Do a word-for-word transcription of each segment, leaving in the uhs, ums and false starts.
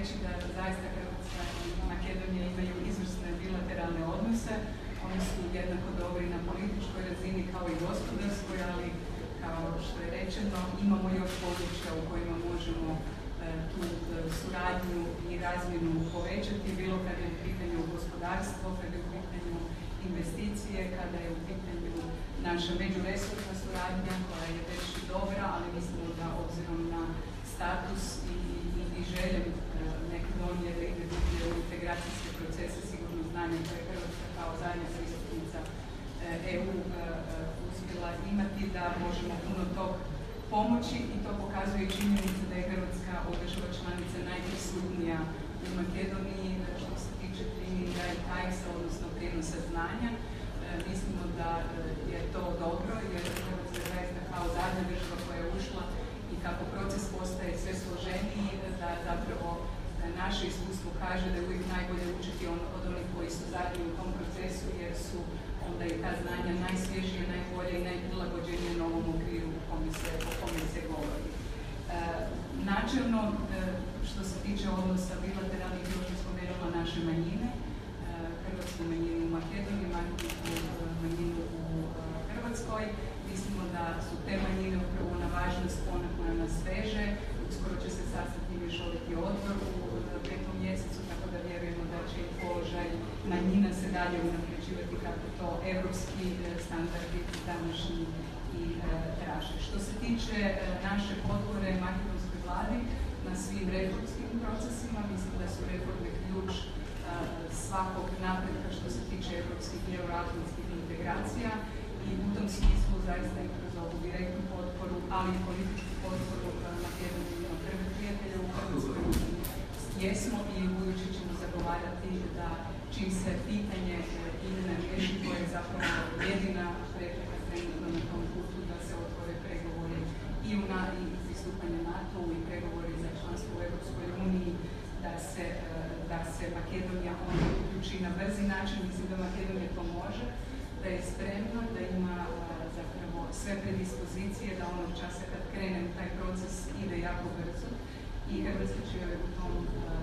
reći da zaista Hrvatska i Makedonija imaju izvrsne bilateralne odnose. Oni su jednako dobri na političkoj razini kao i gospodarskoj, ali kao što je rečeno, imamo još područja u kojima možemo e, tu e, suradnju i razmjenu povećati, bilo kad je u pitanju gospodarstvo, kad je u pitanju investicije, kada je u pitanju naša međuresorna suradnja koja je već dobra, ali mislimo da obzirom na status i, i, i željem e, Makedonije da ide dublje u integracijske procese, sigurno znanje koje Hrvatska kao zadnja pristupnica E U e, uspjela imati, da možemo puno tog pomoći, i to pokazuje činjenica da je Hrvatska od država članica najprisutnija u Makedoniji što se tiče treninga i tajksa, odnosno prijenosa znanja. E, mislimo da je to dobro, jer Hrvatska je zaista kao zadnja država koja je ušla i kako proces postaje sve složeniji, da zapravo naše iskustvo kaže da je uvijek najbolje učiti on, od onih koji su zadnji u tom procesu, jer su onda i ta znanja najsvježije, najbolje i najprilagođenije novom okviru o kome se, o kome se govori. E, načelno, e, što se tiče odnosa bilateralnih, još je spomenula naše manjine, e, hrvatsku manjinu u Makedoniji, manjinu u e, Hrvatskoj. Mislimo da su te manjine upravo na važnost ona koja nas veže. Uskoro će se sastati mješoviti odbor u petom mjesecu, tako da vjerujemo da će i položaj manjina se dalje unapređivati kako to evropski standardi današnji i e, traže. Što se tiče e, naše potpore makedonskoj vladi na svim reformskim procesima, mislim da su reforme ključ e, svakog napretka što se tiče evropskih i euroatlantskih integracija, i u tom smislu zaista i kroz ovu direktnu potporu, ali i političku potporu Makedonije od prve prijatelja u Hrvatskoj jesmo i budući ćemo zagovarati da čim se pitanje imena riješi, koje je zapravo jedina prepreka trenutno na tom putu da se otvore pregovori i u na, i pristupanje NATO-u i pregovori za članstvo u Europskoj uniji, da se, da se Makedonija onda uključi na brzi način. Mislim da Makedonija to može, da je spremna, da ima zapravo sve predispozicije, da onog časa kad krene taj proces ide jako brzo, i Hrvatska će u tom,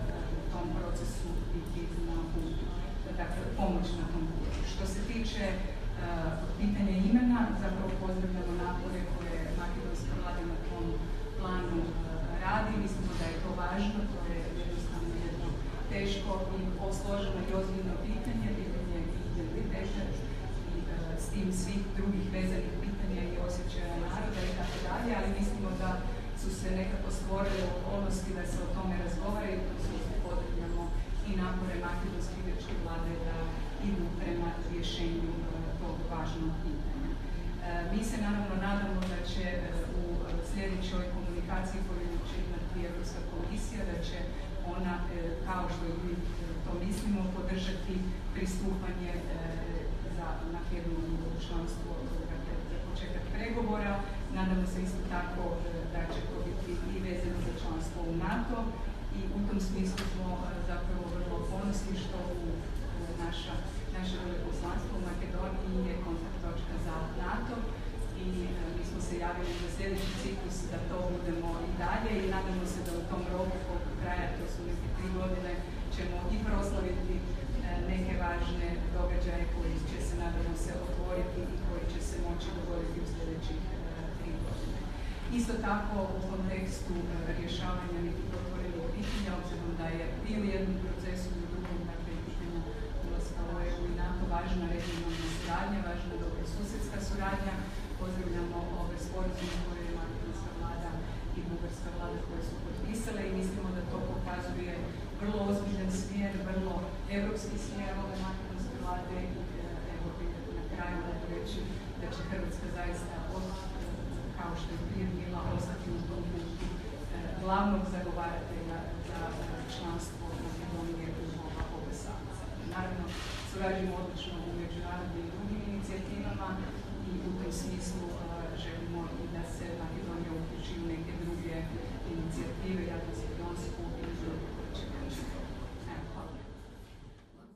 u tom procesu biti na putu, dakle pomoć na tom putu. Što se tiče uh, pitanja imena, zapravo pozdravljamo napore koje makedonska vlada na tom planu uh, radi. Mislimo da je to važno, to je jednostavno jedno teško i posloženo i ozbiljno pitanje, pitanje identiteta i uh, s tim svih drugih vezanih pitanja i osjećaja naroda i tako dalje, ali mislimo da su se nekako stvorile okolnosti da se o tome razgovara, i u smislu potrebujemo i napore makedonske i grčke vlade da idu prema rješenju uh, tog važnog pitanja. Uh, mi se naravno nadamo da će uh, u sljedećoj komunikaciji koju će imati Europska komisija, da će ona, uh, kao što i mi uh, to mislimo, podržati pristupanje uh, za Makedoniju u članstvo za početak pregovora. Nadamo se isto tako uh, da će to biti i vezano za članstvo u NATO, i u tom smislu smo uh, zapravo vrlo ponosni što u uh, naša, naše veleposlanstvo u Makedoniji je kontakt točka za NATO, i uh, mi smo se javili za sljedeći ciklus da to budemo i dalje, i nadamo se da u tom roku koliko traja, to su neke tri godine, ćemo i proslaviti uh, neke važne događaje koji će se, nadamo se, otvoriti i koji će se moći dogoditi u sljedećih uh, tri godine. Isto tako u kontekstu uh, rješavanja nekih otvorenih pitanja, obzirom da je i u jednom procesu i u drugom, dakle, pitanja ulaska u E U i NATO važna regionalna suradnja, važna dobra susjedska suradnja. Pozdravljamo ove sporazume koje je makedonska vlada i bugarska vlada koje su potpisale, i mislimo da to pokazuje vrlo ozbiljan smjer, vrlo evropski smjer ove makedonske vlade, i evo na kraju mogu reći da će Hrvatska zaista od, kao što je prije bila, ostati u tom putu glavnog zagovaratelja za članstvo Makedonije u ova oba saveza. Naravno, surađujemo odlično u međunarodnim i drugim inicijativama, i u tom smislu uh, želimo i da se Makedonija uključi u neke druge inicijative, Jadransko-jonsku i